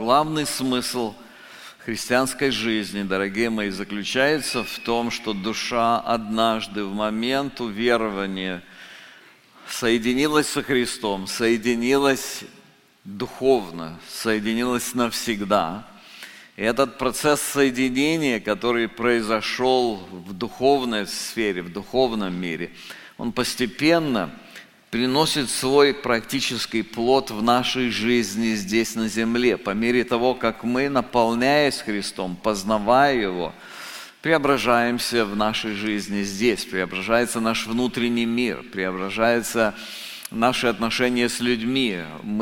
главный смысл христианской жизни, дорогие мои, заключается в том, что душа однажды в момент уверования соединилась со Христом, соединилась духовно, соединилась навсегда. И этот процесс соединения, который произошел в духовной сфере, в духовном мире, он постепенно приносит свой практический плод в нашей жизни здесь на земле. По мере того, как мы, наполняясь Христом, познавая Его, преображаемся в нашей жизни здесь, преображается наш внутренний мир, преображаются наши отношения с людьми,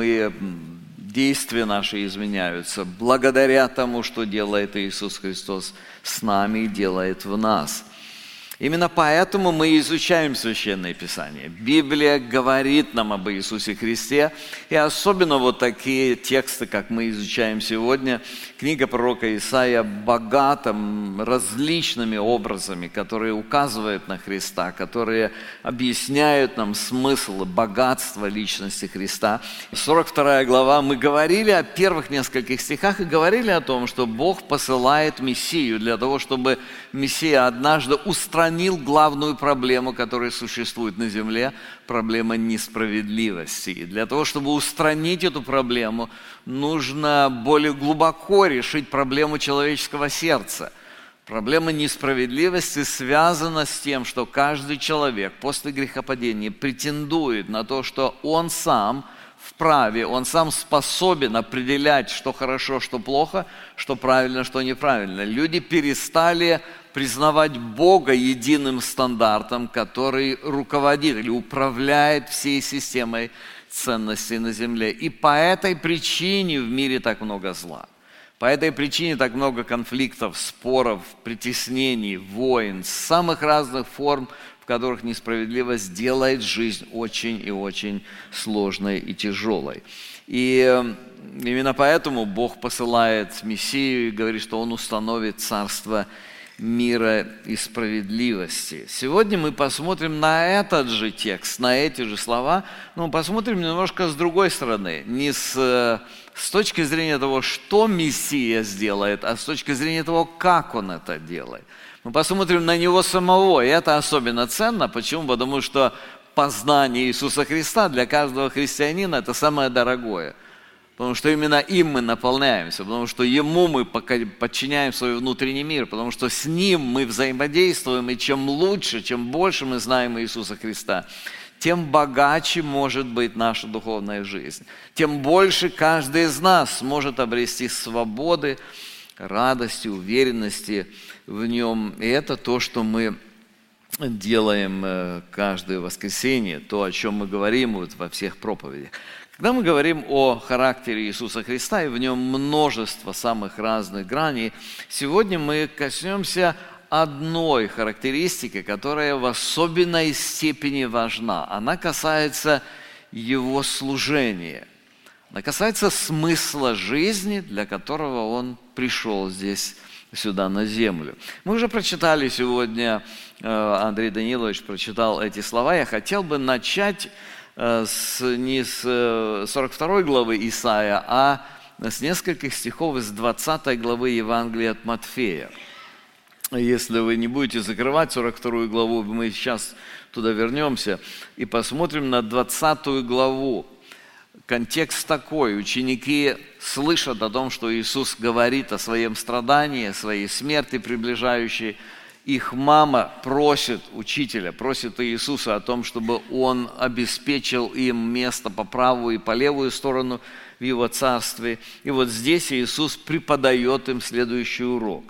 действия наши изменяются благодаря тому, что делает Иисус Христос с нами и делает в нас. Именно поэтому мы изучаем Священное Писание. Библия говорит нам об Иисусе Христе, и особенно вот такие тексты, как мы изучаем сегодня. Книга пророка Исаия богата различными образами, которые указывают на Христа, которые объясняют нам смысл и богатство личности Христа. 42 глава, мы говорили о первых нескольких стихах и говорили о том, что Бог посылает Мессию для того, чтобы Мессия однажды устранил главную проблему, которая существует на земле, проблема несправедливости. И для того, чтобы устранить эту проблему, нужно более глубоко решить проблему человеческого сердца. Проблема несправедливости связана с тем, что каждый человек после грехопадения претендует на то, что он сам вправе, он сам способен определять, что хорошо, что плохо, что правильно, что неправильно. Люди перестали признавать Бога единым стандартом, который руководит или управляет всей системой ценностей на земле. И по этой причине в мире так много зла. По этой причине так много конфликтов, споров, притеснений, войн, самых разных форм, в которых несправедливость делает жизнь очень и очень сложной и тяжелой. И именно поэтому Бог посылает Мессию и говорит, что Он установит царство мира и справедливости. Сегодня мы посмотрим на этот же текст, на эти же слова, но посмотрим немножко с другой стороны, не с точки зрения того, что Мессия сделает, а с точки зрения того, как Он это делает. Мы посмотрим на Него самого, и это особенно ценно. Почему? Потому что познание Иисуса Христа для каждого христианина – это самое дорогое. Потому что именно им мы наполняемся, потому что Ему мы подчиняем свой внутренний мир, потому что с Ним мы взаимодействуем, и чем лучше, чем больше мы знаем Иисуса Христа, тем богаче может быть наша духовная жизнь, тем больше каждый из нас сможет обрести свободы, радости, уверенности в Нем. И это то, что мы делаем каждое воскресенье, то, о чем мы говорим вот во всех проповедях. Когда мы говорим о характере Иисуса Христа, и в нем множество самых разных граней, сегодня мы коснемся одной характеристики, которая в особенной степени важна. Она касается Его служения. Она касается смысла жизни, для которого Он пришел здесь, сюда, на землю. Мы уже прочитали сегодня, Андрей Данилович прочитал эти слова. Я хотел бы начать не с 42 главы Исаия, а с нескольких стихов из 20 главы Евангелия от Матфея. Если вы не будете закрывать 42 главу, мы сейчас туда вернемся и посмотрим на 20 главу. Контекст такой: ученики слышат о том, что Иисус говорит о своем страдании, о своей смерти приближающей. Их мама просит учителя, просит Иисуса о том, чтобы Он обеспечил им место по правую и по левую сторону в Его царстве. И вот здесь Иисус преподает им следующий урок.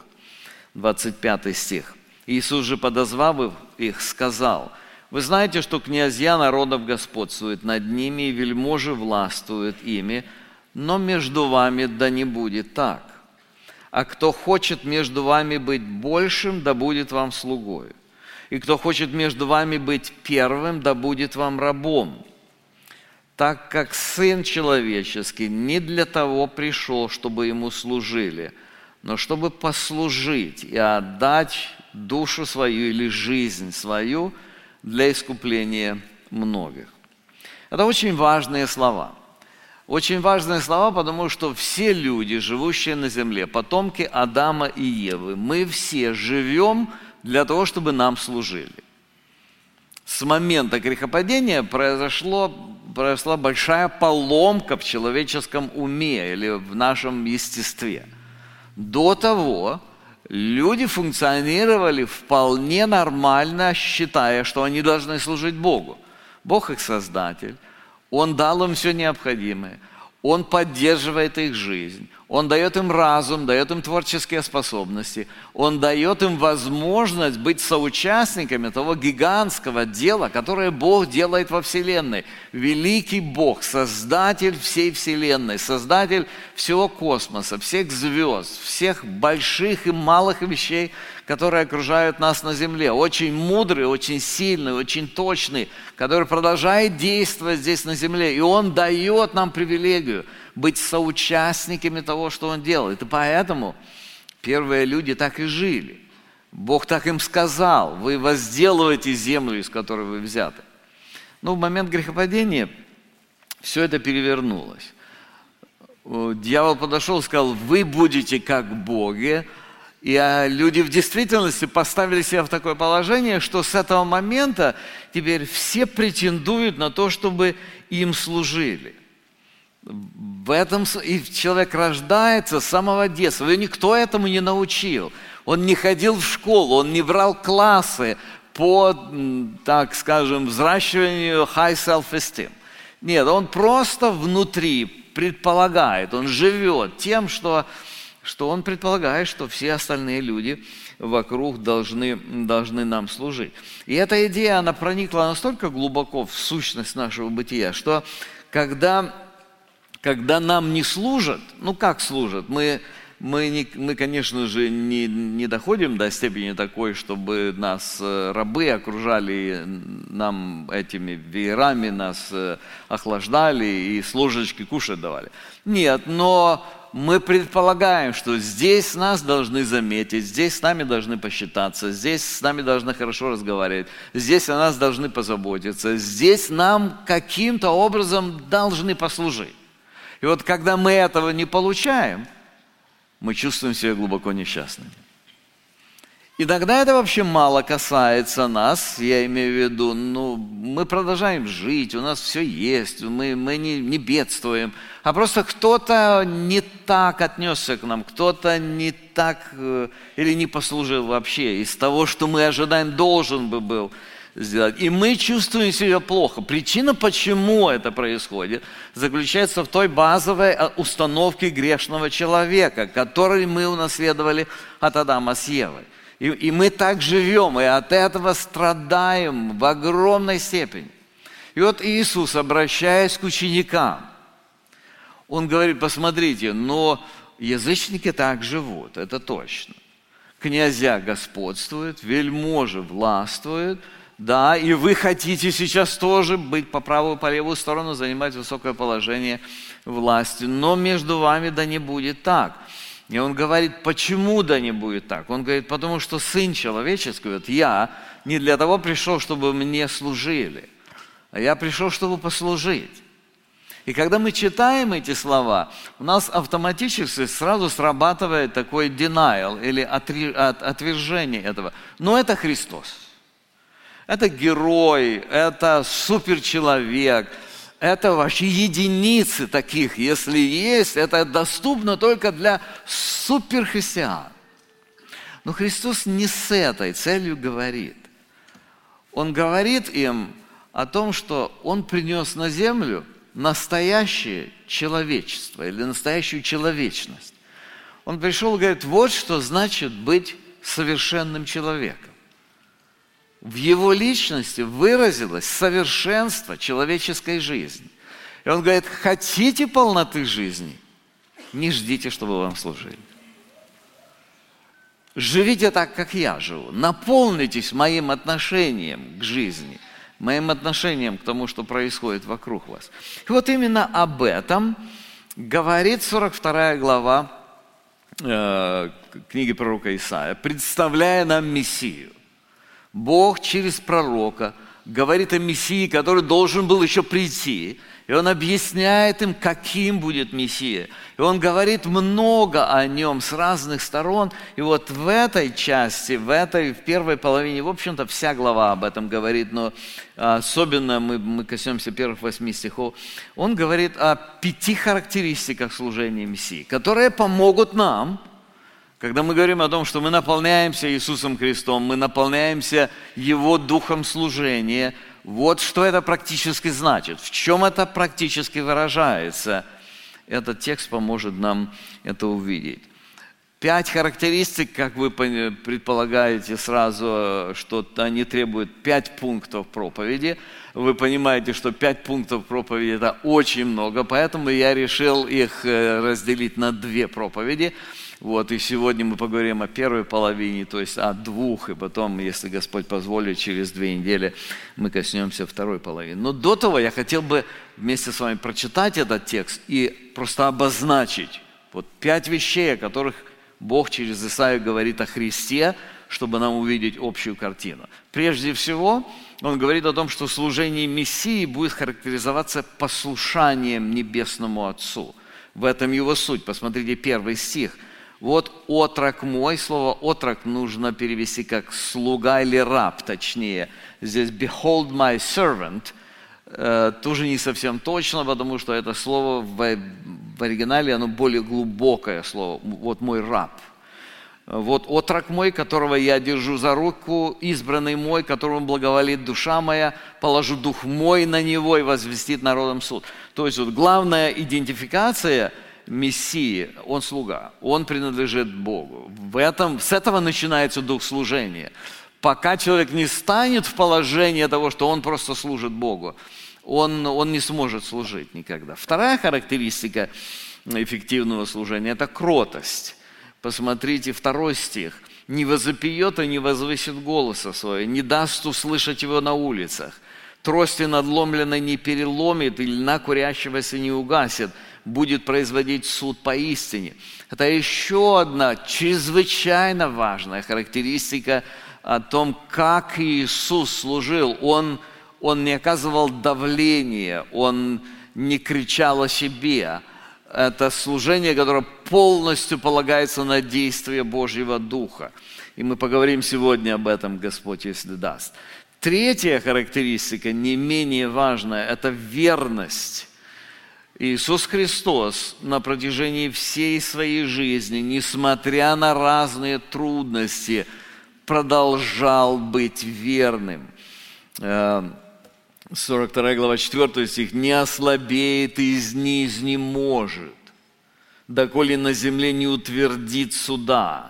25 стих. Иисус же, подозвав их, сказал: «Вы знаете, что князья народов господствуют над ними, и вельможи властвуют ими, но между вами да не будет так. А кто хочет между вами быть большим, да будет вам слугою. И кто хочет между вами быть первым, да будет вам рабом. Так как Сын Человеческий не для того пришел, чтобы Ему служили, но чтобы послужить и отдать душу свою или жизнь свою для искупления многих». Это очень важные слова. Очень важные слова, потому что все люди, живущие на земле, потомки Адама и Евы, мы все живем для того, чтобы нам служили. С момента грехопадения произошла большая поломка в человеческом уме или в нашем естестве. До того люди функционировали вполне нормально, считая, что они должны служить Богу. Бог их создатель, Он дал им все необходимое, Он поддерживает их жизнь, Он дает им разум, дает им творческие способности, Он дает им возможность быть соучастниками того гигантского дела, которое Бог делает во Вселенной. Великий Бог, Создатель всей Вселенной, Создатель всего космоса, всех звезд, всех больших и малых вещей, которые окружают нас на земле. Очень мудрый, очень сильный, очень точный, который продолжает действовать здесь на земле. И Он дает нам привилегию быть соучастниками того, что Он делает. И поэтому первые люди так и жили. Бог так им сказал: вы возделываете землю, из которой вы взяты. Но в момент грехопадения все это перевернулось. Дьявол подошел и сказал: вы будете как боги. И люди в действительности поставили себя в такое положение, что с этого момента теперь все претендуют на то, чтобы им служили. В этом и человек рождается с самого детства. Его никто этому не научил. Он не ходил в школу, он не брал классы по, так скажем, взращиванию high self-esteem. Нет, он просто внутри предполагает, он живет тем, что он предполагает, что все остальные люди вокруг должны нам служить. И эта идея, она проникла настолько глубоко в сущность нашего бытия, что когда нам не служат, ну как служат, мы, конечно же, не доходим до степени такой, чтобы нас рабы окружали, нам этими веерами нас охлаждали и с ложечки кушать давали. Нет, но мы предполагаем, что здесь нас должны заметить, здесь с нами должны посчитаться, здесь с нами должны хорошо разговаривать, здесь о нас должны позаботиться, здесь нам каким-то образом должны послужить. И вот когда мы этого не получаем, мы чувствуем себя глубоко несчастными. Иногда это вообще мало касается нас, я имею в виду, мы продолжаем жить, у нас все есть, мы не бедствуем, а просто кто-то не так отнесся к нам, кто-то не так или не послужил вообще из того, что мы ожидаем, должен бы был сделать. И мы чувствуем себя плохо. Причина, почему это происходит, заключается в той базовой установке грешного человека, которую мы унаследовали от Адама с Евой. И мы так живем, и от этого страдаем в огромной степени. И вот Иисус, обращаясь к ученикам, Он говорит: посмотрите, но язычники так живут, это точно. Князья господствуют, вельможи властвуют, да, и вы хотите сейчас тоже быть по правую, по левую сторону, занимать высокое положение власти, но между вами да не будет так. И Он говорит: почему да не будет так? Он говорит: потому что Сын Человеческий, вот я не для того пришел, чтобы мне служили, а я пришел, чтобы послужить. И когда мы читаем эти слова, у нас автоматически сразу срабатывает такой denial или отвержение этого. Но это Христос. Это герой, это суперчеловек, это вообще единицы таких, если есть, это доступно только для суперхристиан. Но Христос не с этой целью говорит. Он говорит им о том, что Он принес на землю настоящее человечество или настоящую человечность. Он пришел и говорит: вот что значит быть совершенным человеком. В Его личности выразилось совершенство человеческой жизни. И Он говорит: хотите полноты жизни? Не ждите, чтобы вам служили. Живите так, как я живу. Наполнитесь моим отношением к жизни, моим отношением к тому, что происходит вокруг вас. И вот именно об этом говорит 42 глава книги пророка Исаия, представляя нам Мессию. Бог через пророка говорит о Мессии, который должен был еще прийти. И Он объясняет им, каким будет Мессия. И Он говорит много о Нем с разных сторон. И вот в этой части, в первой половине, в общем-то, вся глава об этом говорит, но особенно мы коснемся первых 8 стихов. Он говорит о 5 характеристиках служения Мессии, которые помогут нам, когда мы говорим о том, что мы наполняемся Иисусом Христом, мы наполняемся Его духом служения. Вот что это практически значит, в чем это практически выражается. Этот текст поможет нам это увидеть. 5 характеристик, как вы предполагаете сразу, что они требуют 5 пунктов проповеди. Вы понимаете, что 5 пунктов проповеди – это очень много, поэтому я решил их разделить на 2 проповеди. Вот, и сегодня мы поговорим о первой половине, то есть о 2, и потом, если Господь позволит, через 2 недели мы коснемся второй половины. Но до того я хотел бы вместе с вами прочитать этот текст и просто обозначить вот 5 вещей, о которых Бог через Исаию говорит о Христе, чтобы нам увидеть общую картину. Прежде всего, Он говорит о том, что служение Мессии будет характеризоваться послушанием Небесному Отцу. В этом его суть. Посмотрите 1 стих. Вот отрок мой, слово отрок нужно перевести как слуга или раб, точнее. Здесь behold my servant, тоже не совсем точно, потому что это слово в оригинале, оно более глубокое слово. Вот мой раб. Вот отрок мой, которого я держу за руку, избранный мой, которому благоволит душа моя, положу дух мой на него и возвестит народом суд. То есть вот главная идентификация Мессии, он слуга, он принадлежит Богу. С этого начинается дух служения. Пока человек не станет в положение того, что он просто служит Богу, он не сможет служить никогда. Вторая характеристика эффективного служения – это кротость. Посмотрите 2 стих. «Не возопьет и не возвысит голоса своего, не даст услышать его на улицах. Трости надломленной не переломит, и льна курящегося не угасит, будет производить суд поистине». Это еще одна чрезвычайно важная характеристика о том, как Иисус служил. Он не оказывал давления, Он не кричал о себе. Это служение, которое полностью полагается на действие Божьего Духа. И мы поговорим сегодня об этом, Господь, если даст. Третья характеристика, не менее важная, это верность. Иисус Христос на протяжении всей своей жизни, несмотря на разные трудности, продолжал быть верным. 42 глава, 4 стих. «Не ослабеет и не изнеможет, доколе на земле не утвердит суда».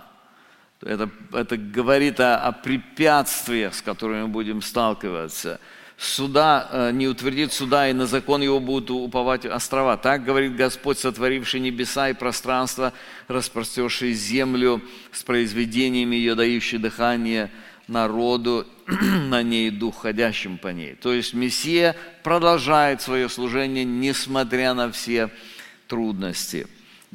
Это говорит о препятствиях, с которыми мы будем сталкиваться. Суда не утвердит суда, и на закон его будут уповать острова. Так говорит Господь, сотворивший небеса и пространство, распростерший землю с произведениями ее, дающий дыхание народу, на ней дух, ходящим по ней. То есть Мессия продолжает свое служение, несмотря на все трудности.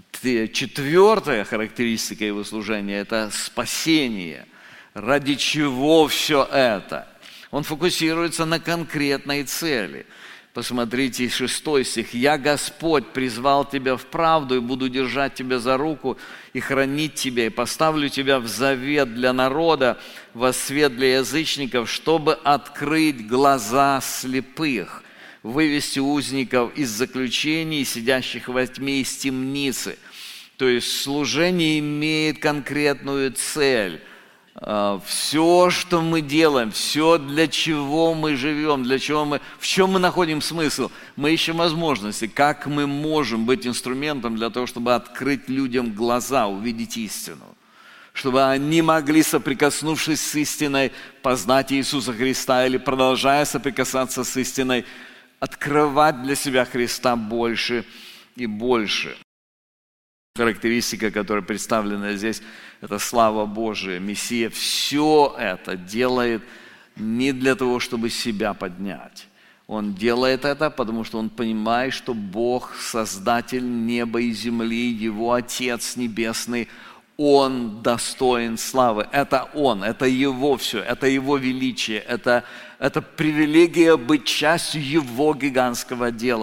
4-я характеристика его служения – это спасение. Ради чего все это? Он фокусируется на конкретной цели. Посмотрите 6 стих. «Я, Господь, призвал тебя в правду и буду держать тебя за руку и хранить тебя, и поставлю тебя в завет для народа, во свет для язычников, чтобы открыть глаза слепых, вывести узников из заключений, сидящих во тьме из темницы». То есть служение имеет конкретную цель. Все, что мы делаем, все, для чего мы живем, в чем мы находим смысл, мы ищем возможности, как мы можем быть инструментом для того, чтобы открыть людям глаза, увидеть истину, чтобы они могли, соприкоснувшись с истиной, познать Иисуса Христа или, продолжая соприкасаться с истиной, открывать для себя Христа больше и больше. Характеристика, которая представлена здесь, это слава Божия. Мессия все это делает не для того, чтобы себя поднять. Он делает это, потому что он понимает, что Бог, Создатель неба и земли, Его Отец Небесный, Он достоин славы. Это Он, это Его все, это Его величие, это привилегия быть частью Его гигантского дела.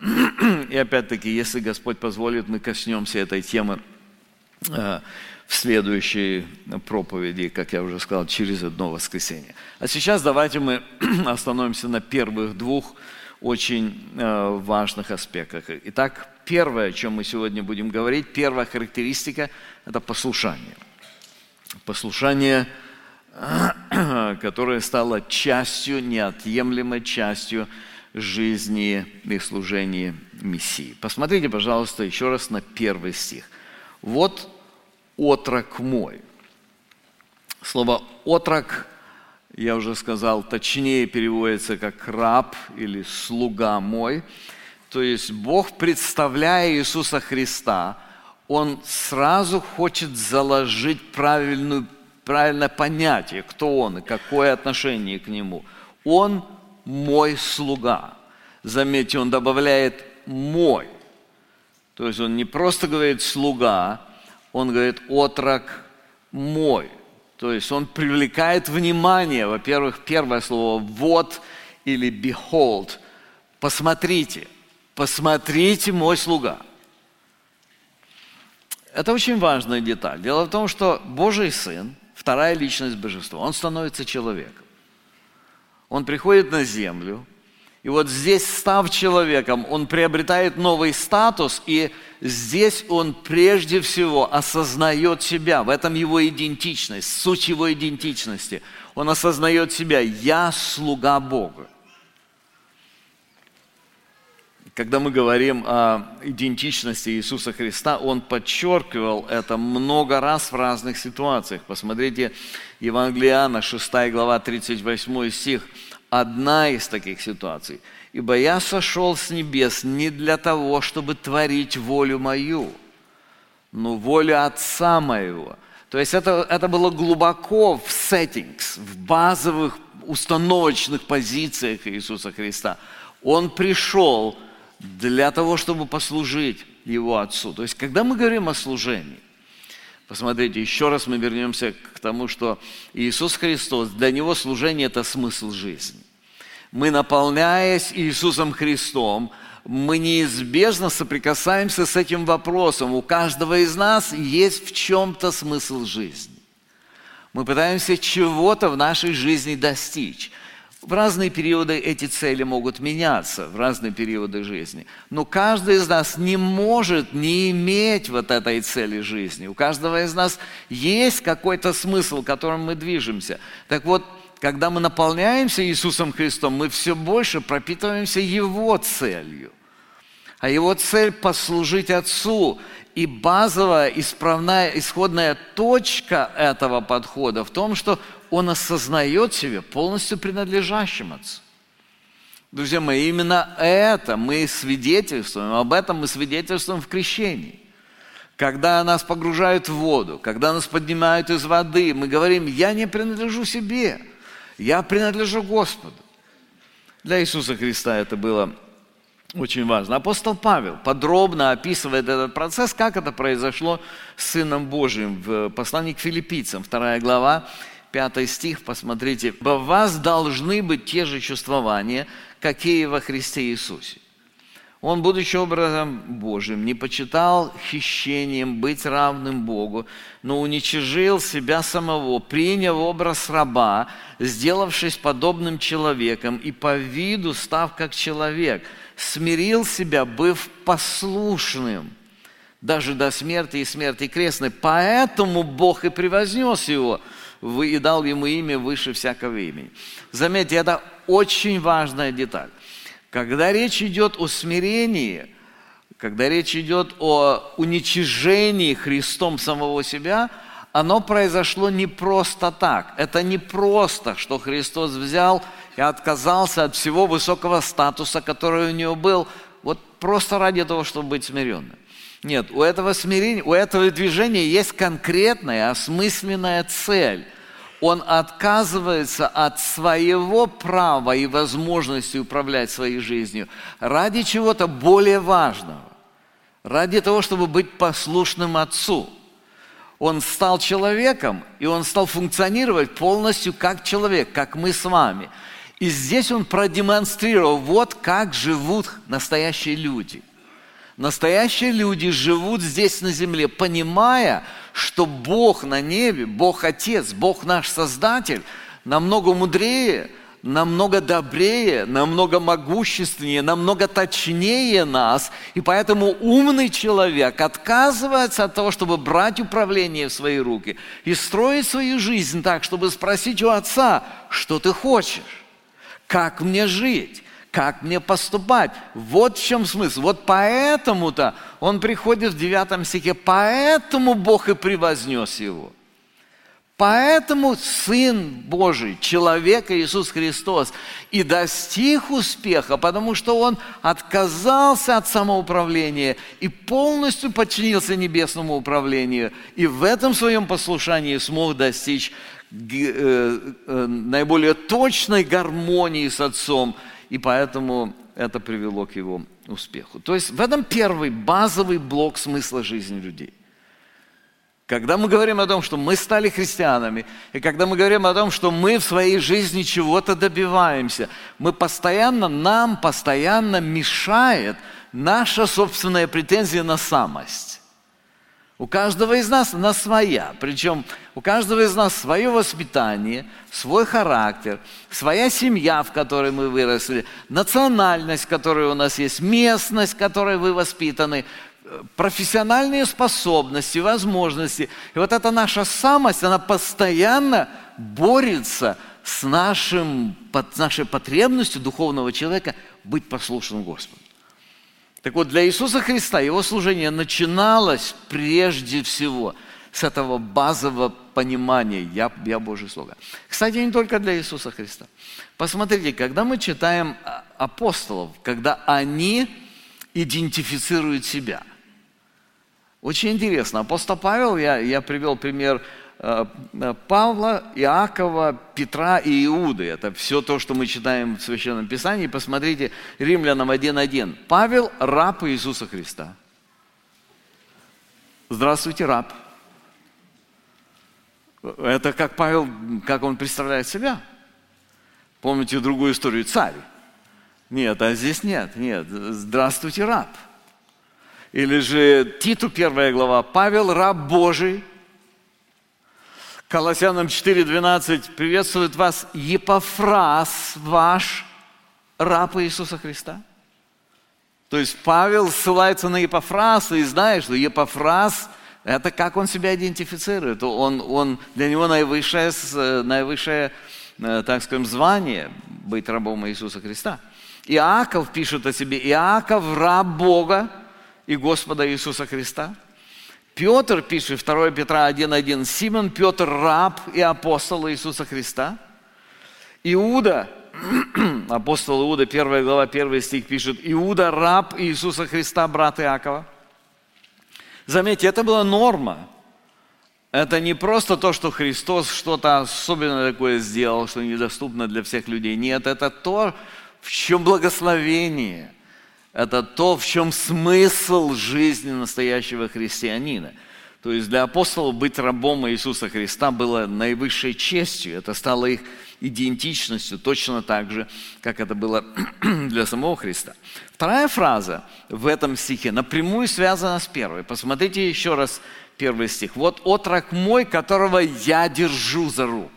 И опять-таки, если Господь позволит, мы коснемся этой темы в следующей проповеди, как я уже сказал, через одно воскресенье. А сейчас давайте мы остановимся на первых двух очень важных аспектах. Итак, первое, о чем мы сегодня будем говорить, первая характеристика – это послушание. Послушание, которое стало частью, неотъемлемой частью жизни и служения Мессии. Посмотрите, пожалуйста, еще раз на первый стих. «Вот отрок мой». Слово «отрок», я уже сказал, точнее переводится как «раб» или «слуга мой». То есть Бог, представляя Иисуса Христа, Он сразу хочет заложить правильное понятие, кто Он и какое отношение к Нему. Он мой слуга. Заметьте, Он добавляет «мой». То есть Он не просто говорит «слуга», Он говорит «отрок мой». То есть Он привлекает внимание. Во-первых, первое слово «вот» или «behold». Посмотрите, посмотрите мой слуга. Это очень важная деталь. Дело в том, что Божий Сын, вторая личность Божества, Он становится человеком. Он приходит на землю, и вот здесь, став человеком, Он приобретает новый статус, и здесь Он прежде всего осознает себя, в этом Его идентичность, суть Его идентичности. Он осознает себя: «Я слуга Бога». Когда мы говорим о идентичности Иисуса Христа, Он подчеркивал это много раз в разных ситуациях. Посмотрите, Евангелие Иоанна, 6 глава, 38 стих. Одна из таких ситуаций. «Ибо я сошел с небес не для того, чтобы творить волю мою, но волю Отца моего». То есть это было глубоко в settings, в базовых установочных позициях Иисуса Христа. Он пришел для того, чтобы послужить Его Отцу. То есть, когда мы говорим о служении, посмотрите, еще раз мы вернемся к тому, что Иисус Христос, для Него служение – это смысл жизни. Мы, наполняясь Иисусом Христом, мы неизбежно соприкасаемся с этим вопросом. У каждого из нас есть в чем-то смысл жизни. Мы пытаемся чего-то в нашей жизни достичь. В разные периоды эти цели могут меняться, в разные периоды жизни. Но каждый из нас не может не иметь вот этой цели жизни. У каждого из нас есть какой-то смысл, которым мы движемся. Так вот, когда мы наполняемся Иисусом Христом, мы все больше пропитываемся Его целью. А Его цель – послужить Отцу. И базовая, исходная точка этого подхода в том, что Он осознает себя полностью принадлежащим Отцу. Друзья мои, именно это мы свидетельствуем, об этом мы свидетельствуем в крещении. Когда нас погружают в воду, когда нас поднимают из воды, мы говорим: «Я не принадлежу себе, я принадлежу Господу». Для Иисуса Христа это было очень важно. Апостол Павел подробно описывает этот процесс, как это произошло с Сыном Божиим в послании к Филиппийцам, 2 глава, 5 стих, посмотрите. «Во вас должны быть те же чувствования, какие во Христе Иисусе. Он, будучи образом Божиим, не почитал хищением быть равным Богу, но уничижил себя самого, приняв образ раба, сделавшись подобным человеком и по виду став как человек, смирил себя, быв послушным, даже до смерти и смерти крестной. Поэтому Бог и превознес его, и дал ему имя выше всякого имени». Заметьте, это очень важная деталь. Когда речь идет о смирении, когда речь идет о уничижении Христом самого себя, оно произошло не просто так. Это не просто, что Христос взял и отказался от всего высокого статуса, который у него был, вот просто ради того, чтобы быть смиренным. Нет, у этого смирения, у этого движения есть конкретная, осмысленная цель. Он отказывается от своего права и возможности управлять своей жизнью ради чего-то более важного, ради того, чтобы быть послушным Отцу. Он стал человеком, и он стал функционировать полностью как человек, как мы с вами. И здесь он продемонстрировал, вот как живут настоящие люди. Настоящие люди живут здесь на земле, понимая, что Бог на небе, Бог Отец, Бог наш Создатель намного мудрее, намного добрее, намного могущественнее, намного точнее нас. И поэтому умный человек отказывается от того, чтобы брать управление в свои руки и строить свою жизнь так, чтобы спросить у Отца, что ты хочешь, как мне жить, как мне поступать. Вот в чем смысл. Вот поэтому-то он приходит в 9 стихе, поэтому Бог и превознес его. Поэтому Сын Божий, человек Иисус Христос, и достиг успеха, потому что Он отказался от самоуправления и полностью подчинился небесному управлению. И в этом своем послушании смог достичь наиболее точной гармонии с Отцом, и поэтому это привело к его успеху. То есть в этом первый базовый блок смысла жизни людей. Когда мы говорим о том, что мы стали христианами, и когда мы говорим о том, что мы в своей жизни чего-то добиваемся, нам постоянно мешает наша собственная претензия на самость. У каждого из нас она своя, причем у каждого из нас свое воспитание, свой характер, своя семья, в которой мы выросли, национальность, которая у нас есть, местность, в которой вы воспитаны, профессиональные способности, возможности. И вот эта наша самость, она постоянно борется с нашей потребностью духовного человека быть послушным Господу. Так вот, для Иисуса Христа его служение начиналось прежде всего с этого базового понимания «Я Божье слуга». Кстати, не только для Иисуса Христа. Посмотрите, когда мы читаем апостолов, когда они идентифицируют себя. Очень интересно. Апостол Павел, я привел пример Павла, Иакова, Петра и Иуды. Это все то, что мы читаем в Священном Писании. Посмотрите, Римлянам 1:1. Павел – раб Иисуса Христа. Здравствуйте, раб. Это как Павел, как он представляет себя. Помните другую историю? Царь. Нет, а здесь нет. Здравствуйте, раб. Или же Титу 1 глава. Павел, раб Божий. Колоссянам 4:12 приветствует вас Епафрас, ваш раб Иисуса Христа. То есть Павел ссылается на Епафраса и знает, что Епафрас – это как он себя идентифицирует. Для него наивысшее, так скажем, звание быть рабом Иисуса Христа. Иаков пишет о себе: Иаков – раб Бога и Господа Иисуса Христа. Петр пишет, 2 Петра 1:1, Симон Петр, раб и апостол Иисуса Христа. Иуда, апостол Иуда, 1 глава, 1 стих пишет, Иуда, раб Иисуса Христа, брат Иакова. Заметьте, это была норма. Это не просто то, что Христос что-то особенное такое сделал, что недоступно для всех людей. Нет, это то, в чем благословение. Это то, в чем смысл жизни настоящего христианина. То есть для апостолов быть рабом Иисуса Христа было наивысшей честью. Это стало их идентичностью, точно так же, как это было для самого Христа. Вторая фраза в этом стихе напрямую связана с первой. Посмотрите еще раз 1 стих. «Вот отрок мой, которого я держу за руку».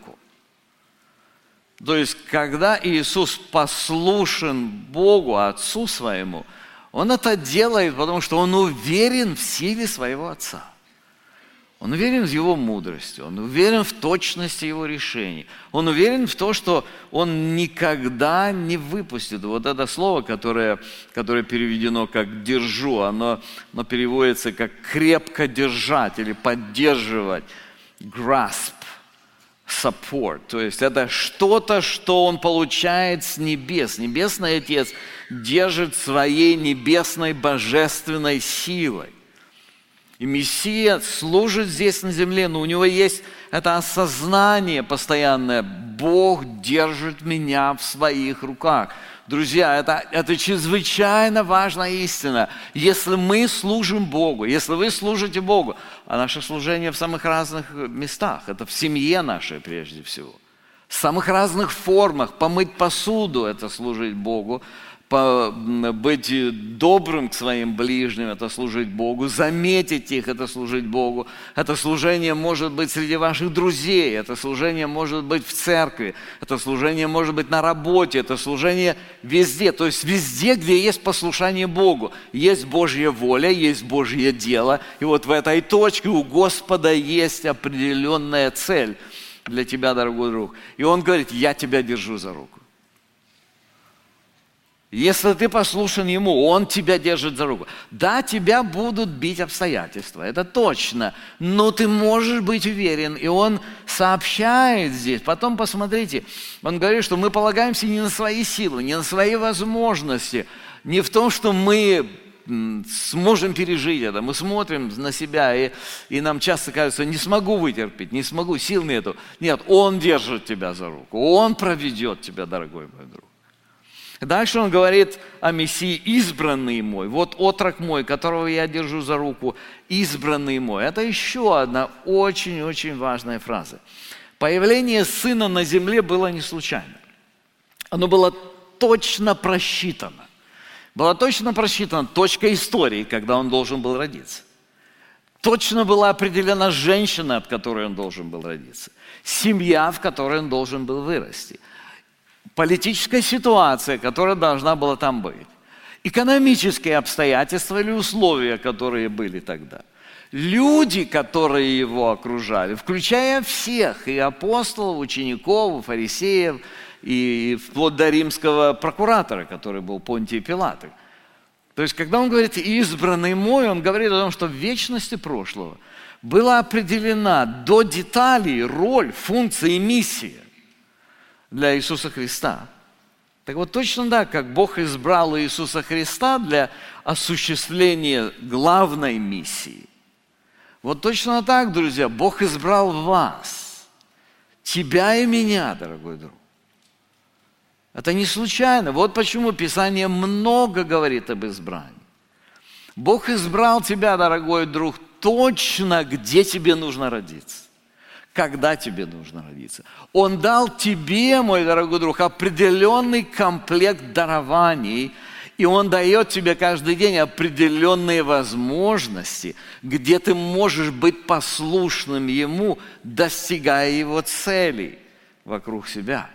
То есть, когда Иисус послушен Богу, Отцу Своему, Он это делает, потому что Он уверен в силе Своего Отца. Он уверен в Его мудрости, Он уверен в точности Его решений. Он уверен в том, что Он никогда не выпустит. Вот это слово, которое переведено как «держу», оно переводится как «крепко держать» или «поддерживать», «grasp». Support, то есть это что-то, что он получает с небес. Небесный Отец держит своей небесной божественной силой. И Мессия служит здесь на земле, но у него есть это осознание постоянное. Бог держит меня в своих руках. Друзья, это чрезвычайно важная истина. Если мы служим Богу, если вы служите Богу, а наше служение в самых разных местах, это в семье нашей прежде всего. В самых разных формах. Помыть посуду – это служить Богу. Быть добрым к своим ближним – это служить Богу. Заметить их – это служить Богу. Это служение может быть среди ваших друзей. Это служение может быть в церкви. Это служение может быть на работе. Это служение везде. То есть везде, где есть послушание Богу. Есть Божья воля, есть Божье дело. И вот в этой точке у Господа есть определенная цель для тебя, дорогой друг. И Он говорит: я тебя держу за руку. Если ты послушен Ему, Он тебя держит за руку. Да, тебя будут бить обстоятельства, это точно, но ты можешь быть уверен, и Он сообщает здесь. Потом посмотрите, Он говорит, что мы полагаемся не на свои силы, не на свои возможности, не в том, что мы сможем пережить это. Мы смотрим на себя, и нам часто кажется: не смогу вытерпеть, не смогу, сил нету. Нет, Он держит тебя за руку, Он проведет тебя, дорогой мой друг. Дальше Он говорит о Мессии: избранный мой. Вот отрок мой, которого я держу за руку, избранный мой. Это еще одна очень-очень важная фраза. Появление Сына на земле было не случайно. Оно было точно просчитано. Была точно просчитана точка истории, когда Он должен был родиться. Точно была определена женщина, от которой Он должен был родиться. Семья, в которой Он должен был вырасти. Политическая ситуация, которая должна была там быть. Экономические обстоятельства или условия, которые были тогда. Люди, которые Его окружали, включая всех, и апостолов, учеников, и фарисеев, и вплоть до римского прокуратора, который был Понтий Пилат. То есть, когда Он говорит «избранный мой», Он говорит о том, что в вечности прошлого была определена до деталей роль, функция и миссия для Иисуса Христа. Так вот, точно так, как Бог избрал Иисуса Христа для осуществления главной миссии, вот точно так, друзья, Бог избрал вас, тебя и меня, дорогой друг. Это не случайно. Вот почему Писание много говорит об избрании. Бог избрал тебя, дорогой друг, точно, где тебе нужно родиться. Когда тебе нужно родиться. Он дал тебе, мой дорогой друг, определенный комплект дарований, и Он дает тебе каждый день определенные возможности, где ты можешь быть послушным Ему, достигая Его целей вокруг себя.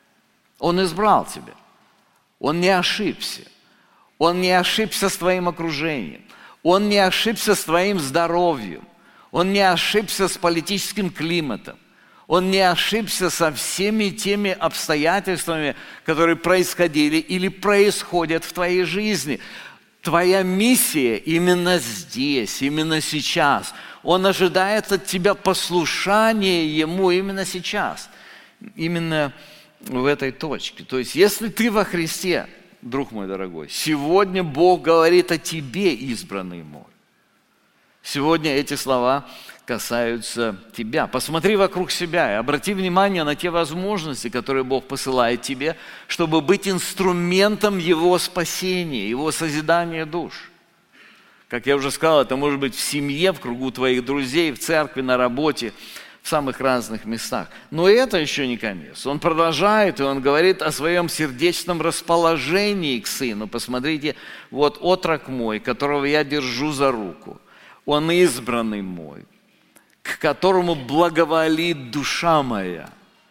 Он избрал тебя. Он не ошибся. Он не ошибся с твоим окружением. Он не ошибся с твоим здоровьем. Он не ошибся с политическим климатом. Он не ошибся со всеми теми обстоятельствами, которые происходили или происходят в твоей жизни. Твоя миссия именно здесь, именно сейчас. Он ожидает от тебя послушания Ему именно сейчас. Именно в этой точке. То есть, если ты во Христе, друг мой дорогой, сегодня Бог говорит о тебе, избранный мой. Сегодня эти слова касаются тебя. Посмотри вокруг себя и обрати внимание на те возможности, которые Бог посылает тебе, чтобы быть инструментом Его спасения, Его созидания душ. Как я уже сказал, это может быть в семье, в кругу твоих друзей, в церкви, на работе, в самых разных местах. Но это еще не конец. Он продолжает, и он говорит о своем сердечном расположении к Сыну. Посмотрите, вот отрок мой, которого я держу за руку. Он избранный мой, к которому благоволит душа моя.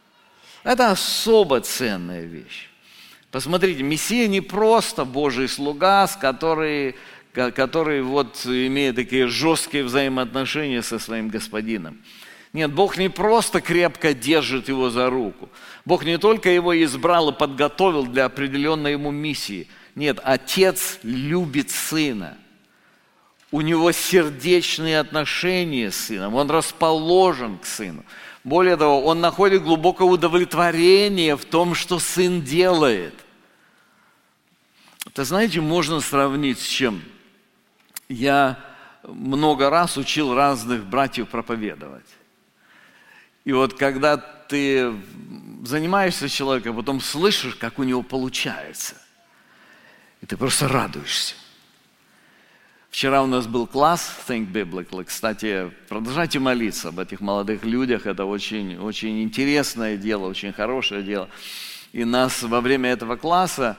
Это особо ценная вещь. Посмотрите, Мессия не просто Божий слуга, который вот имеет такие жесткие взаимоотношения со своим господином. Нет, Бог не просто крепко держит его за руку. Бог не только его избрал и подготовил для определенной ему миссии. Нет, Отец любит Сына. У него сердечные отношения с Сыном. Он расположен к Сыну. Более того, он находит глубокое удовлетворение в том, что Сын делает. Это, знаете, можно сравнить с чем? Я много раз учил разных братьев проповедовать. И вот когда ты занимаешься человеком, потом слышишь, как у него получается, и ты просто радуешься. Вчера у нас был класс Think Biblically. Кстати, продолжайте молиться об этих молодых людях. Это очень, очень интересное дело, очень хорошее дело. И нас во время этого класса,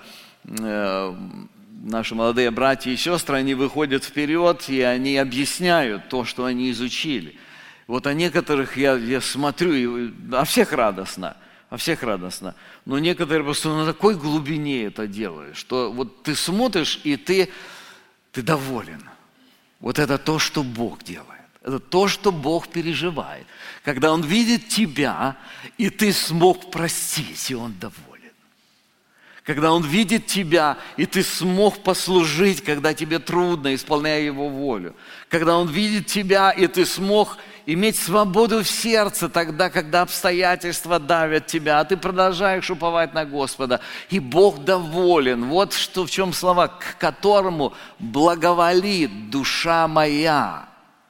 наши молодые братья и сестры, они выходят вперед, и они объясняют то, что они изучили. Вот о некоторых я смотрю, и о всех радостно. Но некоторые просто на такой глубине это делают, что вот ты смотришь, и ты доволен. Вот это то, что Бог делает. Это то, что Бог переживает. Когда Он видит тебя, и ты смог простить, и Он доволен. Когда Он видит тебя, и ты смог послужить, когда тебе трудно, исполняя Его волю. Когда Он видит тебя, и ты смог иметь свободу в сердце тогда, когда обстоятельства давят тебя, а ты продолжаешь уповать на Господа, и Бог доволен. Вот что, в чем слова, к которому благоволит душа моя.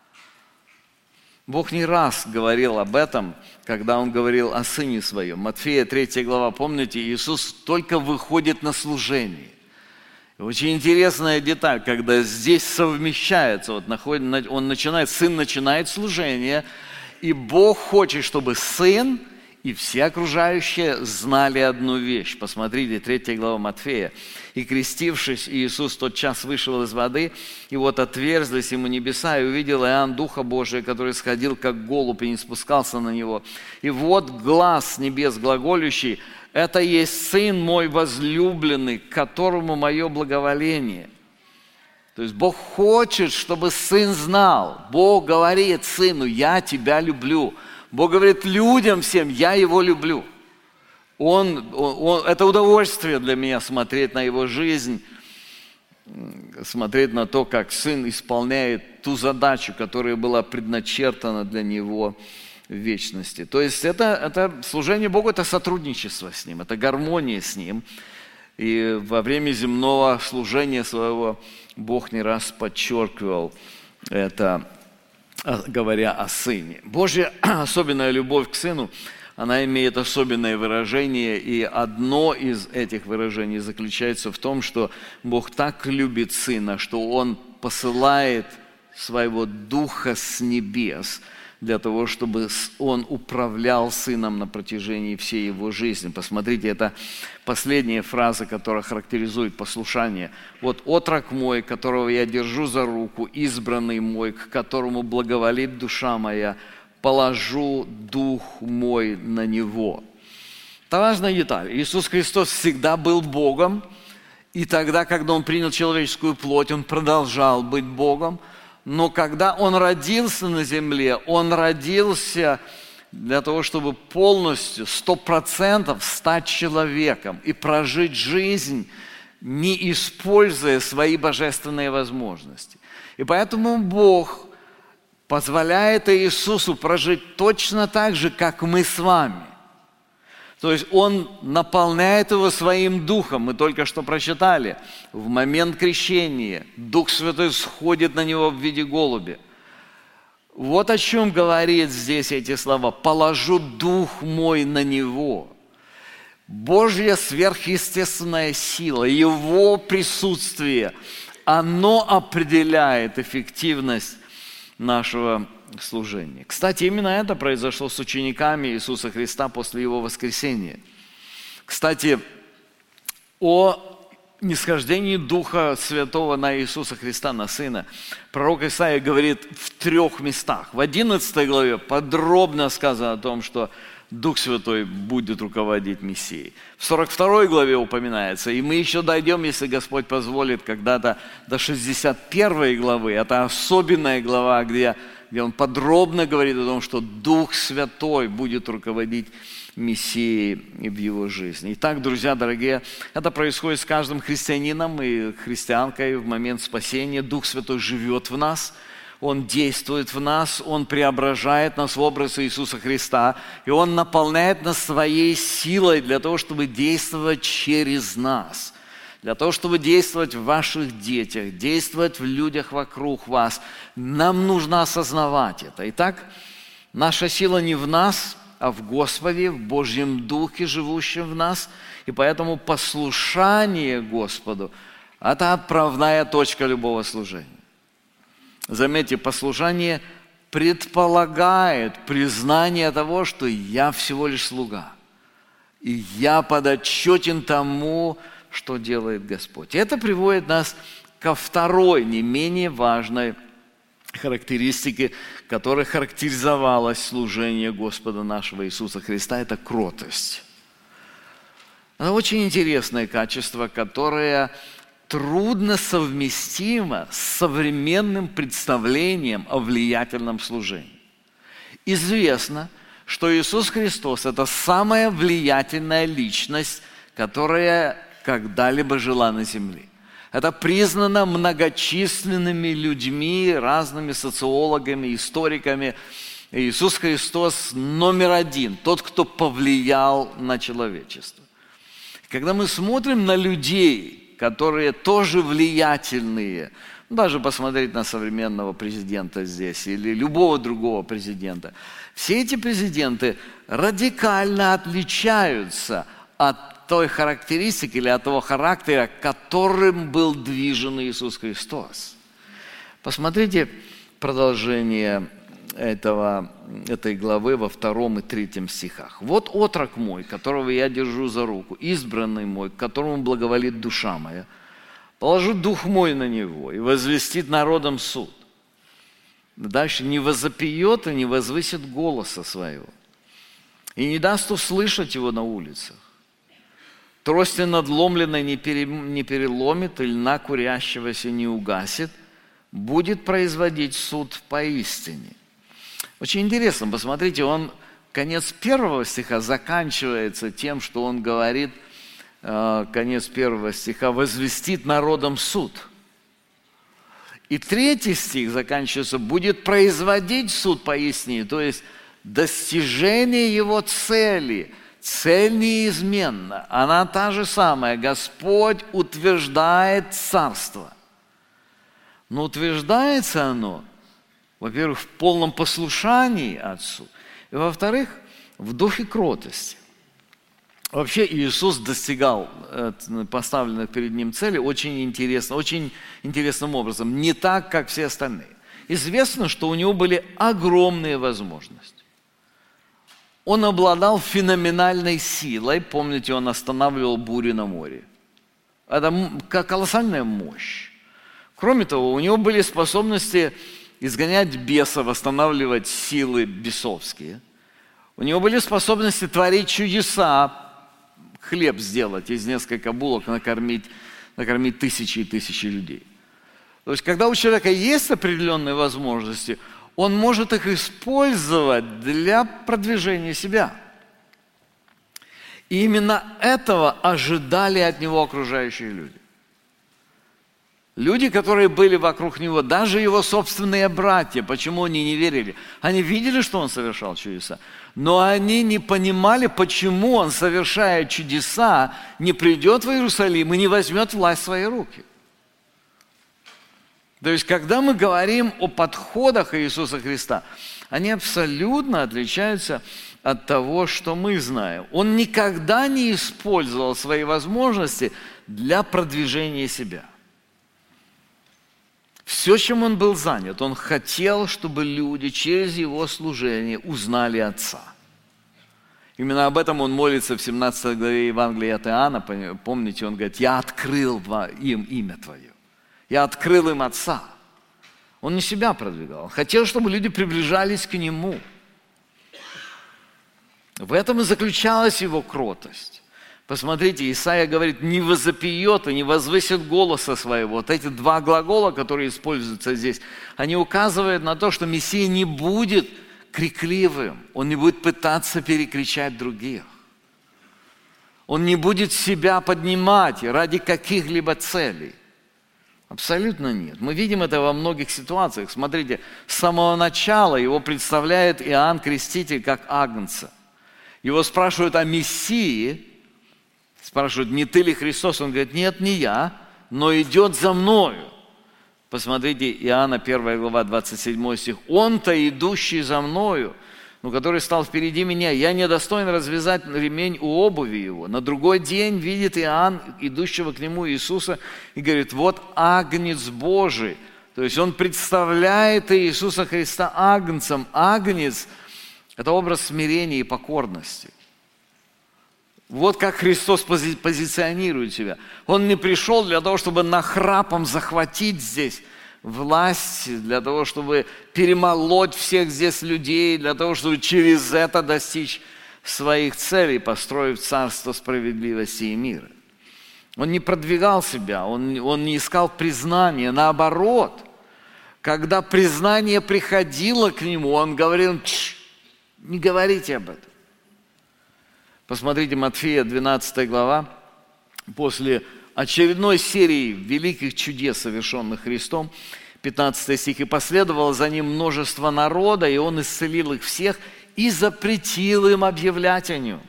Бог не раз говорил об этом, когда Он говорил о Сыне Своем. Матфея 3 глава, помните, Иисус только выходит на служение. Очень интересная деталь, когда здесь совмещается, Сын начинает служение, и Бог хочет, чтобы Сын и все окружающие знали одну вещь. Посмотрите, 3 глава Матфея. «И крестившись, Иисус тотчас вышел из воды, и вот отверзлись ему небеса, и увидел Иоанн Духа Божия, который сходил, как голубь, и не спускался на него. И вот глас с небес глаголющий: это есть Сын мой возлюбленный, к которому мое благоволение». То есть Бог хочет, чтобы Сын знал. Бог говорит Сыну: я тебя люблю. Бог говорит людям всем: я Его люблю. Это удовольствие для меня смотреть на Его жизнь, смотреть на то, как Сын исполняет ту задачу, которая была предначертана для Него в вечности. То есть это служение Богу, это сотрудничество с Ним, это гармония с Ним. И во время земного служения своего Бог не раз подчеркивал это, говоря о Сыне. Божья особенная любовь к Сыну, она имеет особенное выражение, и одно из этих выражений заключается в том, что Бог так любит Сына, что Он посылает Своего Духа с небес для того, чтобы Он управлял Сыном на протяжении всей Его жизни. Посмотрите, это последняя фраза, которая характеризует послушание. «Вот отрок мой, которого я держу за руку, избранный мой, к которому благоволит душа моя, положу дух мой на него». Это важная деталь. Иисус Христос всегда был Богом, и тогда, когда Он принял человеческую плоть, Он продолжал быть Богом. Но когда Он родился на земле, Он родился для того, чтобы полностью, 100% стать человеком и прожить жизнь, не используя свои божественные возможности. И поэтому Бог позволяет Иисусу прожить точно так же, как мы с вами. То есть Он наполняет его Своим Духом. Мы только что прочитали. В момент крещения Дух Святой сходит на него в виде голубя. Вот о чем говорит здесь эти слова. «Положу Дух мой на него». Божья сверхъестественная сила, Его присутствие, оно определяет эффективность нашего служения. Кстати, именно это произошло с учениками Иисуса Христа после Его воскресения. Кстати, о нисхождении Духа Святого на Иисуса Христа, на Сына, пророк Исаия говорит в 3 местах. В 11 главе подробно сказано о том, что Дух Святой будет руководить Мессией. В 42 главе упоминается, и мы еще дойдем, если Господь позволит, когда-то до 61 главы. Это особенная глава, где Он подробно говорит о том, что Дух Святой будет руководить Мессией в его жизни. Итак, друзья дорогие, это происходит с каждым христианином и христианкой в момент спасения. Дух Святой живет в нас, Он действует в нас, Он преображает нас в образ Иисуса Христа, и Он наполняет нас Своей силой для того, чтобы действовать через нас, для того, чтобы действовать в ваших детях, действовать в людях вокруг вас. Нам нужно осознавать это. Итак, наша сила не в нас, а в Господе, в Божьем Духе, живущем в нас. И поэтому послушание Господу – это отправная точка любого служения. Заметьте, послушание предполагает признание того, что я всего лишь слуга. И я подотчетен тому, что делает Господь. Это приводит нас ко второй, не менее важной характеристике, которой характеризовалось служение Господа нашего Иисуса Христа. Это кротость. Это очень интересное качество, которое трудно совместимо с современным представлением о влиятельном служении. Известно, что Иисус Христос – это самая влиятельная личность, которая когда-либо жила на земле. Это признано многочисленными людьми, разными социологами, историками. Иисус Христос номер один, тот, кто повлиял на человечество. Когда мы смотрим на людей, которые тоже влиятельные, даже посмотреть на современного президента здесь или любого другого президента, все эти президенты радикально отличаются от той характеристики или от того характера, которым был движен Иисус Христос. Посмотрите продолжение этой главы во 2 и 3 стихах. «Вот отрок мой, которого я держу за руку, избранный мой, к которому благоволит душа моя. Положу дух мой на него и возвестит народам суд». Дальше «не возопьет и не возвысит голоса своего, и не даст услышать его на улицах. Трости надломленной не переломит, и льна курящегося не угасит, будет производить суд поистине». Очень интересно, посмотрите, конец 1 стиха заканчивается тем, что он говорит, конец 1 стиха, «возвестит народам суд». И 3 стих заканчивается, «будет производить суд поистине», то есть достижение его цели, цель неизменна, она та же самая, Господь утверждает царство. Но утверждается оно, во-первых, в полном послушании Отцу, и, во-вторых, в духе кротости. Вообще Иисус достигал поставленных перед Ним целей очень интересным образом, не так, как все остальные. Известно, что у Него были огромные возможности. Он обладал феноменальной силой, помните, Он останавливал бури на море. Это колоссальная мощь. Кроме того, у Него были способности изгонять бесов, восстанавливать силы бесовские. У него были способности творить чудеса, хлеб сделать из нескольких булок, накормить тысячи и тысячи людей. То есть, когда у человека есть определенные возможности, он может их использовать для продвижения себя. И именно этого ожидали от него окружающие люди. Люди, которые были вокруг него, даже его собственные братья, почему они не верили? Они видели, что он совершал чудеса, но они не понимали, почему он, совершая чудеса, не придет в Иерусалим и не возьмет власть в свои руки. То есть, когда мы говорим о подходах Иисуса Христа, они абсолютно отличаются от того, что мы знаем. Он никогда не использовал свои возможности для продвижения себя. Все, чем он был занят, он хотел, чтобы люди через его служение узнали Отца. Именно об этом он молится в 17 главе Евангелия от Иоанна. Помните, он говорит, «Я открыл им имя Твое, я открыл им Отца». Он не себя продвигал, он хотел, чтобы люди приближались к Нему. В этом и заключалась его кротость. Посмотрите, Исаия говорит, не возопьет и не возвысит голоса своего. Вот эти два глагола, которые используются здесь, они указывают на то, что Мессия не будет крикливым, он не будет пытаться перекричать других. Он не будет себя поднимать ради каких-либо целей. Абсолютно нет. Мы видим это во многих ситуациях. Смотрите, с самого начала его представляет Иоанн Креститель как агнца. Его спрашивают о Мессии, спрашивают, не ты ли Христос? Он говорит, нет, не я, но идет за мною. Посмотрите, Иоанна 1 глава 27 стих. Он-то, идущий за мною, который стал впереди меня, я недостоин развязать ремень у обуви его. На другой день видит Иоанн, идущего к нему Иисуса, и говорит, вот агнец Божий, То есть он представляет Иисуса Христа агнцем. Агнец – это образ смирения и покорности. Вот как Христос позиционирует себя. Он не пришел для того, чтобы нахрапом захватить здесь власть, для того, чтобы перемолоть всех здесь людей, для того, чтобы через это достичь своих целей, построив царство справедливости и мира. Он не продвигал себя, он не искал признания. Наоборот, когда признание приходило к нему, он говорил: не говорите об этом. Посмотрите, Матфея, 12 глава. После очередной серии великих чудес, совершенных Христом, 15 стих: «И последовало за ним множество народа, и он исцелил их всех и запретил им объявлять о нем».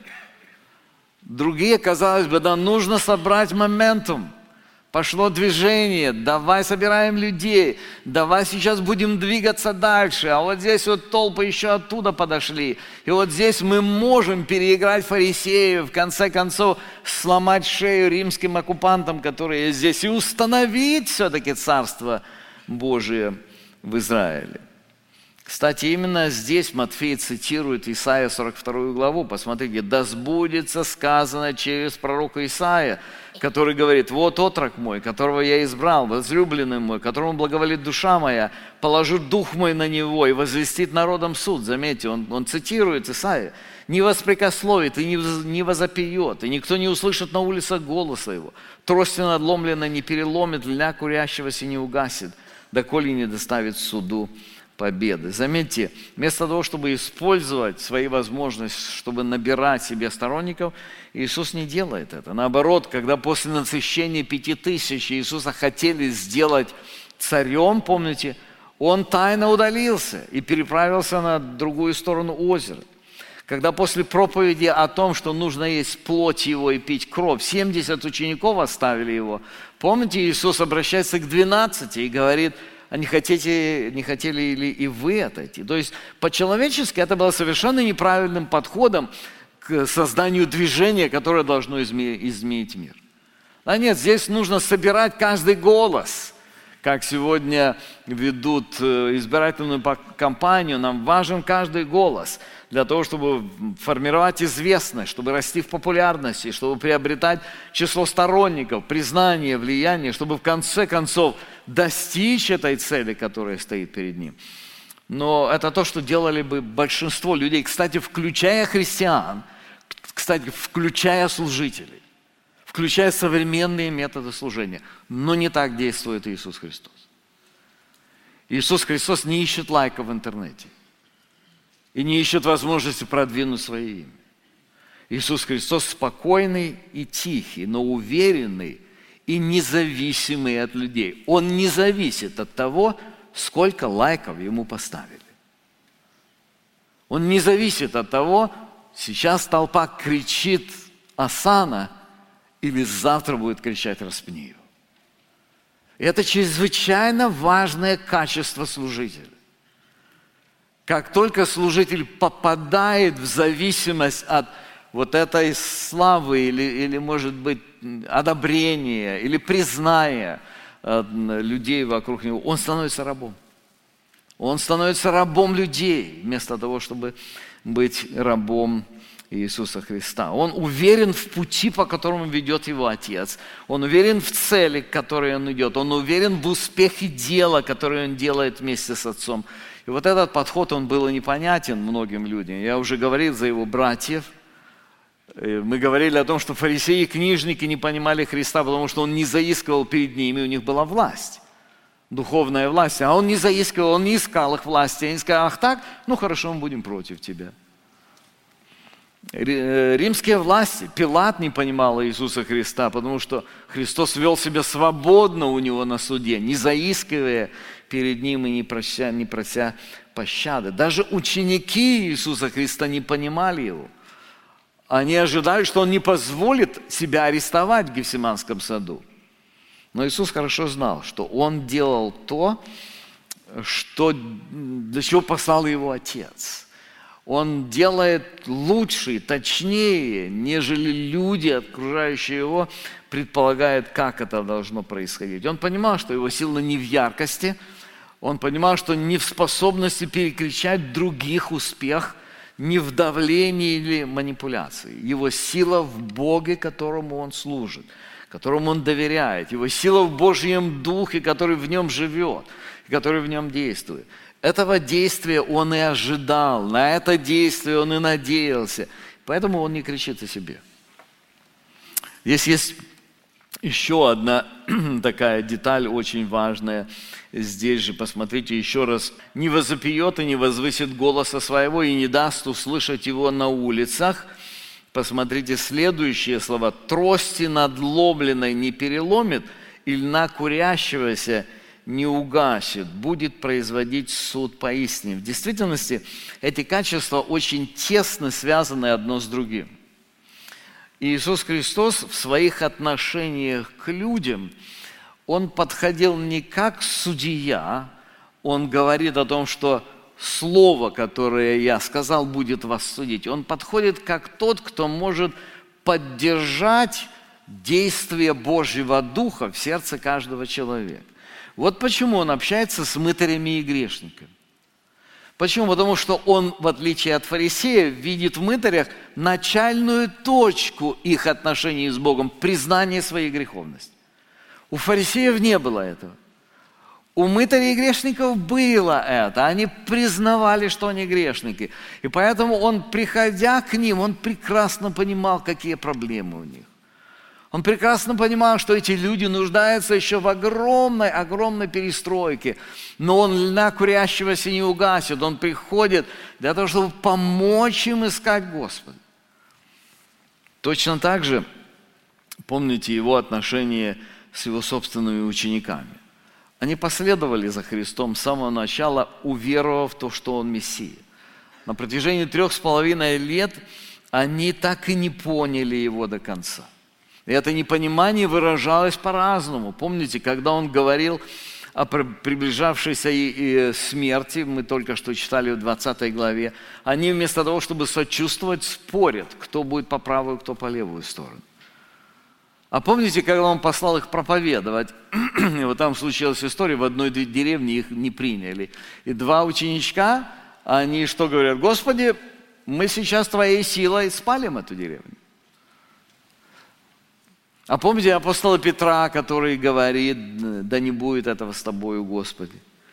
Другие, казалось бы, да, нужно собрать моментум. Пошло движение, давай собираем людей, давай сейчас будем двигаться дальше. А вот здесь вот толпы еще оттуда подошли. И вот здесь мы можем переиграть фарисеев, в конце концов сломать шею римским оккупантам, которые здесь, и установить все-таки Царство Божие в Израиле. Кстати, именно здесь Матфей цитирует Исаия 42 главу. Посмотрите: «Да сбудется сказано через пророка Исаия, который говорит: вот отрок мой, которого я избрал, возлюбленный мой, которому благоволит душа моя, положу дух мой на него и возвестит народам суд». Заметьте, он цитирует Исаия. «Не воспрекословит и не возопьет, и никто не услышит на улицах голоса его. Трость надломленная не переломит, льня курящегося не угасит, доколе не доставит суду победы». Заметьте, вместо того, чтобы использовать свои возможности, чтобы набирать себе сторонников, Иисус не делает это. Наоборот, когда после насыщения 5000 Иисуса хотели сделать царем, помните, он тайно удалился и переправился на другую сторону озера. Когда после проповеди о том, что нужно есть плоть его и пить кровь, 70 учеников оставили его, помните, Иисус обращается к 12 и говорит: а не хотели ли и вы отойти? То есть по-человечески это было совершенно неправильным подходом к созданию движения, которое должно изменить мир. А нет, здесь нужно собирать каждый голос. Как сегодня ведут избирательную кампанию, нам важен каждый голос для того, чтобы формировать известность, чтобы расти в популярности, чтобы приобретать число сторонников, признание, влияние, чтобы в конце концов достичь этой цели, которая стоит перед ним. Но это то, что делали бы большинство людей, кстати, включая христиан, кстати, включая служителей, включая современные методы служения. Но не так действует Иисус Христос. Иисус Христос не ищет лайков в интернете и не ищет возможности продвинуть свое имя. Иисус Христос спокойный и тихий, но уверенный и независимый от людей. Он не зависит от того, сколько лайков ему поставили. Он не зависит от того, сейчас толпа кричит «Осанна», или завтра будет кричать «Распни его». Это чрезвычайно важное качество служителя. Как только служитель попадает в зависимость от вот этой славы или может быть, одобрения, или признания людей вокруг него, он становится рабом. Он становится рабом людей, вместо того, чтобы быть рабом Иисуса Христа. Он уверен в пути, по которому ведет его Отец. Он уверен в цели, к которой он идет. Он уверен в успехе дела, которое он делает вместе с Отцом. И вот этот подход, он был непонятен многим людям. Я уже говорил за его братьев. Мы говорили о том, что фарисеи и книжники не понимали Христа, потому что он не заискивал перед ними, у них была власть, духовная власть. А он не заискивал, он не искал их власти. Они сказали: ах так, ну хорошо, мы будем против тебя. Римские власти, Пилат не понимал Иисуса Христа, потому что Христос вел себя свободно у него на суде, не заискивая перед ним и не прося пощады. Даже ученики Иисуса Христа не понимали его. Они ожидали, что он не позволит себя арестовать в Гефсиманском саду. Но Иисус хорошо знал, что он делал то, для чего послал его Отец. Он делает лучше, точнее, нежели люди, окружающие его, предполагают, как это должно происходить. Он понимал, что его сила не в яркости, Он понимал, что не в способности перекричать других успех, не в давлении или манипуляции. Его сила в Боге, которому он служит, которому он доверяет. Его сила в Божьем Духе, который в нем живет, который в нем действует. Этого действия он и ожидал, на это действие он и надеялся. Поэтому он не кричит о себе. Здесь есть еще одна такая деталь очень важная. Здесь же, посмотрите еще раз. «Не возопьет и не возвысит голоса своего, и не даст услышать его на улицах». Посмотрите следующие слова. «Трости надломленной не переломит, и льна курящегося не угасит, будет производить суд поистине». В действительности эти качества очень тесно связаны одно с другим. Иисус Христос в своих отношениях к людям, Он подходил не как судья, Он говорит о том, что слово, которое я сказал, будет вас судить. Он подходит как тот, кто может поддержать действие Божьего Духа в сердце каждого человека. Вот почему Он общается с мытарями и грешниками. Почему? Потому что он, в отличие от фарисеев, видит в мытарях начальную точку их отношений с Богом, признание своей греховности. У фарисеев не было этого. У мытарей и грешников было это. Они признавали, что они грешники. И поэтому он, приходя к ним, он прекрасно понимал, какие проблемы у них. Он прекрасно понимал, что эти люди нуждаются еще в огромной перестройке. Но он льна курящегося не угасит. Он приходит для того, чтобы помочь им искать Господа. Точно так же, помните его отношение с его собственными учениками. Они последовали за Христом с самого начала, уверовав в то, что Он Мессия. На протяжении 3,5 лет они так и не поняли Его до конца. И это непонимание выражалось по-разному. Помните, когда Он говорил о приближавшейся смерти, мы только что читали в 20 главе, они вместо того, чтобы сочувствовать, спорят, кто будет по правую, кто по левую сторону. А помните, когда Он послал их проповедовать, и вот там случилась история, в одной деревне их не приняли. И 2 ученичка, они что говорят? Господи, мы сейчас Твоей силой спалим эту деревню. А помните апостола Петра, который говорит, да не будет этого с Тобою, Господи.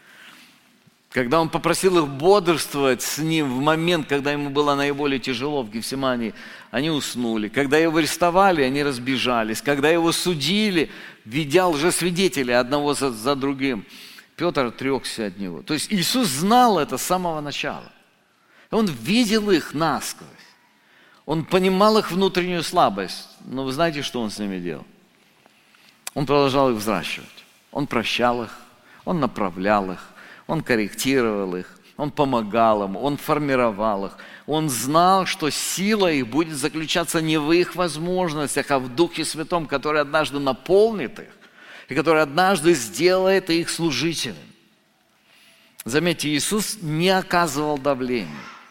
Когда он попросил их бодрствовать с ним в момент, когда ему было наиболее тяжело в Гефсимании, они уснули. Когда его арестовали, они разбежались. Когда его судили, ведя лжесвидетелей одного за другим, Петр отрекся от него. То есть Иисус знал это с самого начала. Он видел их насквозь. Он понимал их внутреннюю слабость. Но вы знаете, что Он с ними делал? Он продолжал их взращивать. Он прощал их, Он направлял их, Он корректировал их, Он помогал им, Он формировал их. Он знал, что сила их будет заключаться не в их возможностях, а в Духе Святом, который однажды наполнит их и который однажды сделает их служителями. Заметьте, Иисус не оказывал давления.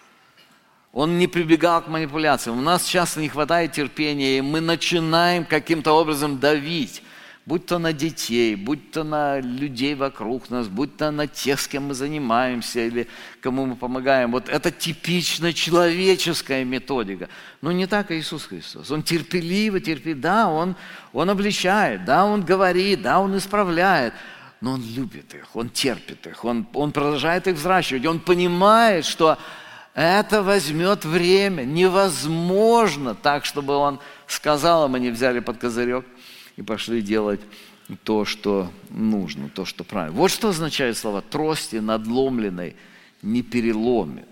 Он не прибегал к манипуляциям. У нас часто не хватает терпения, и мы начинаем каким-то образом давить. Будь то на детей, будь то на людей вокруг нас, будь то на тех, с кем мы занимаемся или кому мы помогаем. Вот это типично человеческая методика. Но не так Иисус Христос. Он терпеливо. Да, Он обличает, да, Он говорит, да, Он исправляет. Но Он любит их, Он терпит их, Он продолжает их взращивать. Он понимает, что это возьмет время. Невозможно так, чтобы Он сказал, им, они взяли под козырек и пошли делать то, что нужно, то, что правильно. Вот что означает слово «трости надломленной не переломит».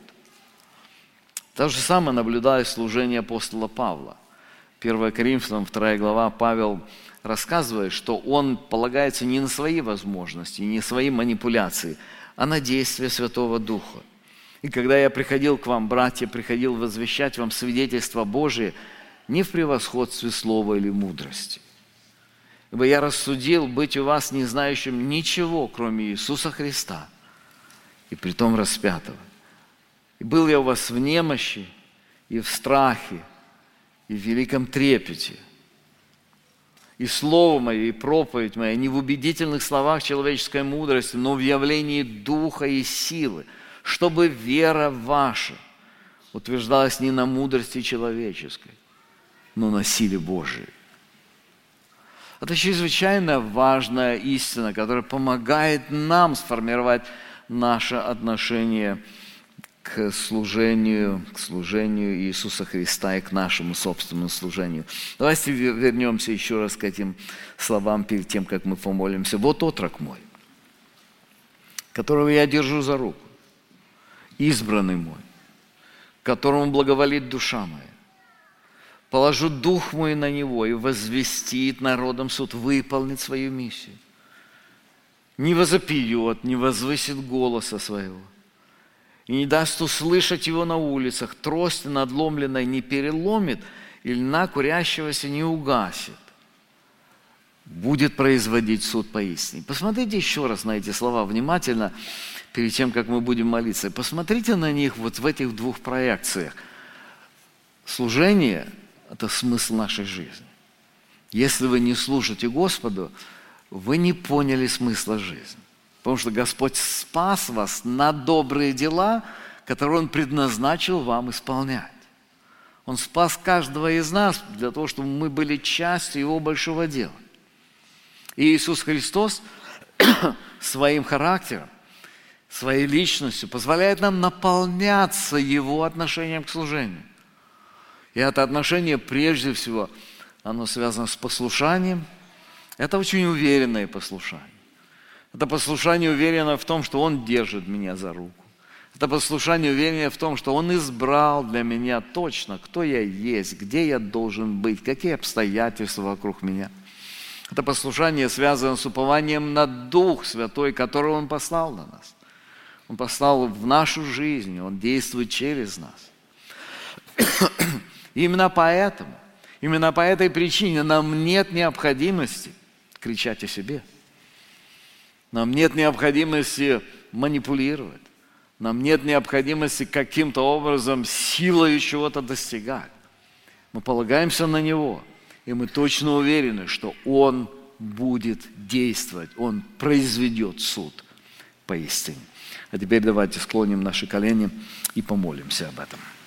То же самое наблюдалось в служении апостола Павла. 1 Коринфянам 2 глава, Павел рассказывает, что он полагается не на свои возможности, не на свои манипуляции, а на действие Святого Духа. И когда я приходил к вам, братья, приходил возвещать вам свидетельство Божие не в превосходстве слова или мудрости. Ибо я рассудил быть у вас не знающим ничего, кроме Иисуса Христа, и притом распятого. И был я у вас в немощи, и в страхе, и в великом трепете. И слово мое, и проповедь моя не в убедительных словах человеческой мудрости, но в явлении духа и силы, чтобы вера ваша утверждалась не на мудрости человеческой, но на силе Божией. Это чрезвычайно важная истина, которая помогает нам сформировать наше отношение к служению Иисуса Христа и к нашему собственному служению. Давайте вернемся еще раз к этим словам перед тем, как мы помолимся. «Вот отрок мой, которого я держу за руку, избранный мой, которому благоволит душа моя. Положу дух мой на него и возвестит народам суд, выполнит свою миссию. Не возопьет, не возвысит голоса своего, и не даст услышать его на улицах, трости надломленной не переломит, и льна курящегося не угасит. Будет производить суд поистине». Посмотрите еще раз на эти слова внимательно, перед тем, как мы будем молиться. Посмотрите на них вот в этих двух проекциях. Служение – это смысл нашей жизни. Если вы не служите Господу, вы не поняли смысла жизни. Потому что Господь спас вас на добрые дела, которые Он предназначил вам исполнять. Он спас каждого из нас для того, чтобы мы были частью Его большого дела. И Иисус Христос своим характером, своей личностью позволяет нам наполняться Его отношением к служению. И это отношение, прежде всего, оно связано с послушанием. Это очень уверенное послушание. Это послушание уверено в том, что Он держит меня за руку. Это послушание уверено в том, что Он избрал для меня точно, кто я есть, где я должен быть, какие обстоятельства вокруг меня. Это послушание связано с упованием на Дух Святой, который Он послал на нас. Он послал в нашу жизнь, Он действует через нас. Именно поэтому, именно по этой причине нам нет необходимости кричать о себе. Нам нет необходимости манипулировать. Нам нет необходимости каким-то образом силой чего-то достигать. Мы полагаемся на Него, и мы точно уверены, что Он будет действовать, Он произведет суд поистине. А теперь давайте склоним наши колени и помолимся об этом.